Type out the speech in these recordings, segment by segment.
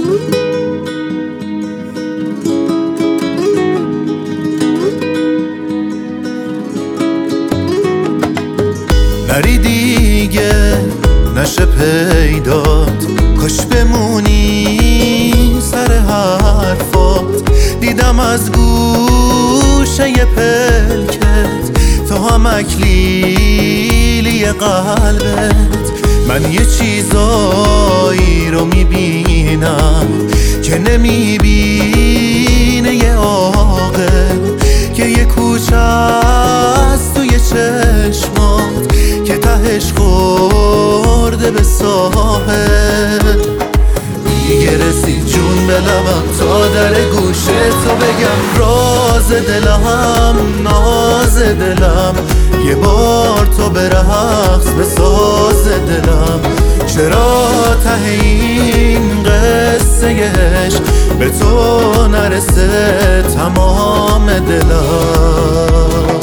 نری دیگه نشه پیدات، کاش بمونی سر حرفات. دیدم از گوشه پلکت تو هم اکلیلی قلبت. من یه چیزایی رو میبینم که نمیبینه یه عاقل، که یه کوچه است توی چشمات که تهش خورده به ساحل. دیگه رسید جون به لبم تا در گوشه تو بگم راز دلم، ناز دلم. یه بار تو به رقص بساز دلم. چرا ته این قصه عشق به تو نرسه تمام دلم؟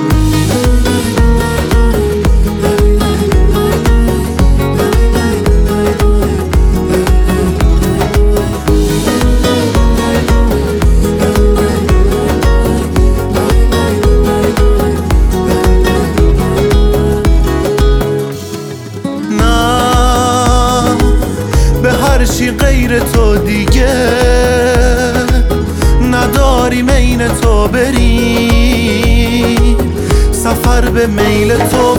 هرچی غیر تو دیگه نداریم عین تو بریم. سفر به میل تو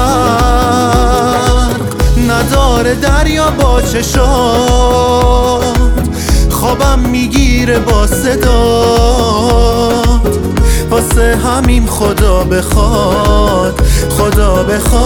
فرق نداره، دریا با چشات خوابم میگیره با صدات. واسه همین خدا بخواد، خدا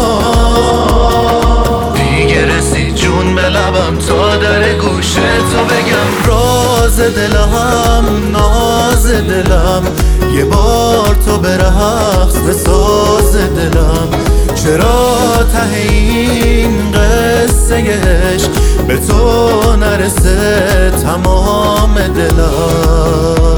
بخواد. دیگه رسید جون به لبم تا در گوشه تو بگم راز دلم، ناز دلم. یه بار تو به رقص بساز دلم. چرا ته این قصه عشق به تو نرسه تمام دلم؟